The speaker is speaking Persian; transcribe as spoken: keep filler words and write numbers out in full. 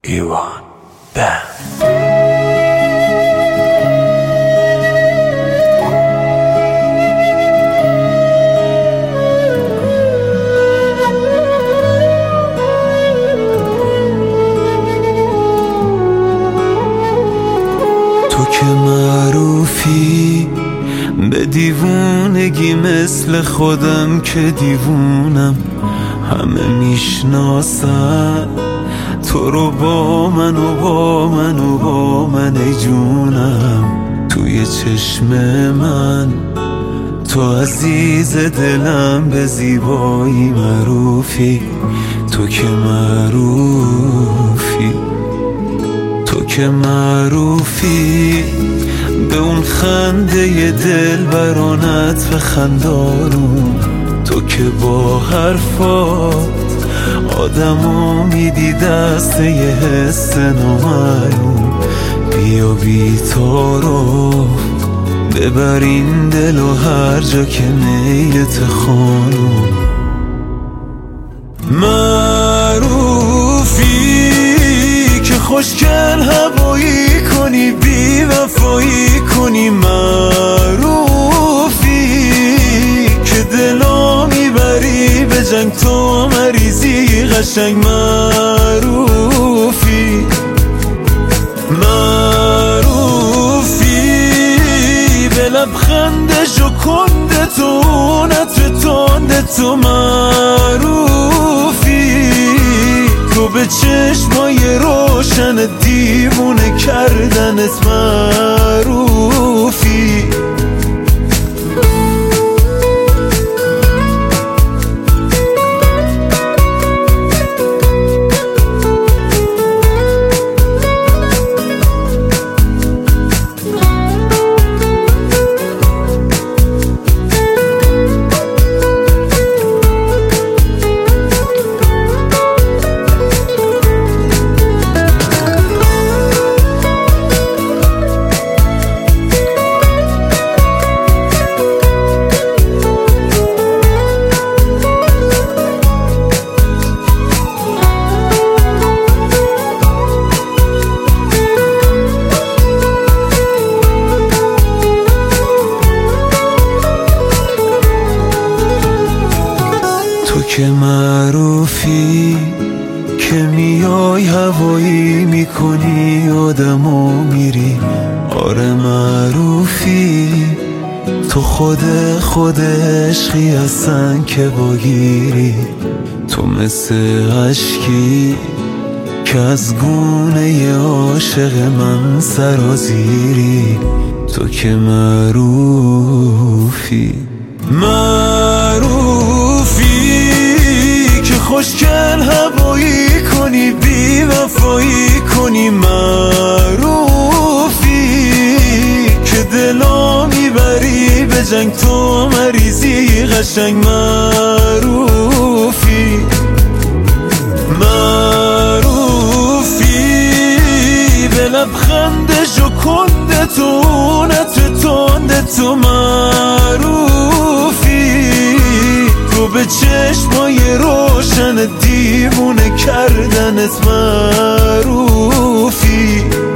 ایوان بند. تو که معروفی به دیوونگی مثل خودم که دیوونم، همه میشناسن تو رو با من و با من و با من ای جونم. توی چشم من تو عزیز دلم، به زیبایی معروفی. تو که معروفی تو که معروفی به اون خنده دلبرانت و خندانون. تو که با حرفات آدمو میدی دست یه حس نامعلوم. بیا بی تعارف ببر این دل و هر جا که میلت خانوم. معروفی که خوشگل هوایی کنی، بی وفایی کنی. معروفی که دلا میبری به جنگ، تو مریضی قشنگ. معروفی معروفی به لبخند ژوکنده تو، نطر تنده تو. معروفی تو به چشمای روشن دیوونه کردنت. معروفی تو که معروفی که میای هوایی میکنی آدمو میری. آره معروفی تو خود خود عشقی هستن که باگیری. تو مثل عشقی که از گونه عاشق من سرازیری. تو که معروفی معروفی که خوشگل هوایی کنی، بی وفایی کنی. معروفی که دلا میبری به جنگ، تو مریضی قشنگ. معروفی معروفی به لبخند ژوکنده تو، نطر تنده تو. معروفی تو به چشمای روشن دیوونه کردنت. معروفی